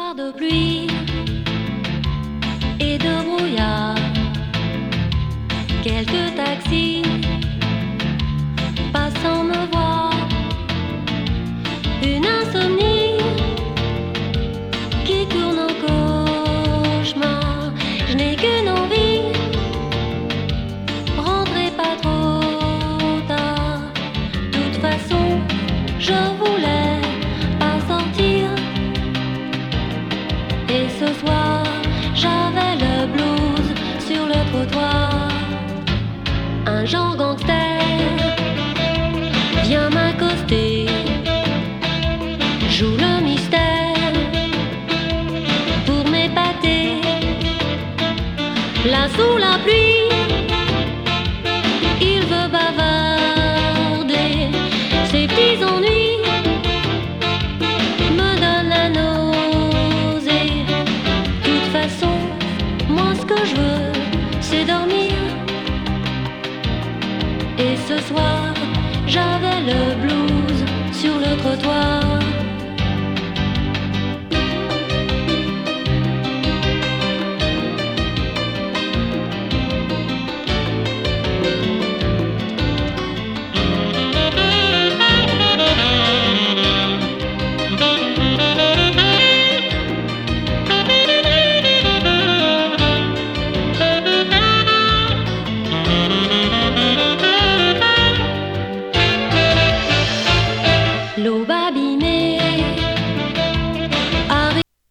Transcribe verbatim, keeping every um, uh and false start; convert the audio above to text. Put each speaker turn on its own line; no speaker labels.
soir de pluie et de brouillard, quelques taxis passant me voir, une insomnie qui tourne en cauchemar. Je n'ai qu'une envie, rentrez pas trop tard. De toute façon, je voulais pas sortir. Et ce soir, j'avais le blues sur le trottoir. Un genre gangster vient m'accoster, joue le mystère pour m'épater. Là sous la pluie, il veut bavarder. Ses petits ennuis me donnent la nausée. De toute façon, moi ce que je veux, c'est dormir. Et ce soir, j'avais le blues sur le trottoir. L'aube abîmée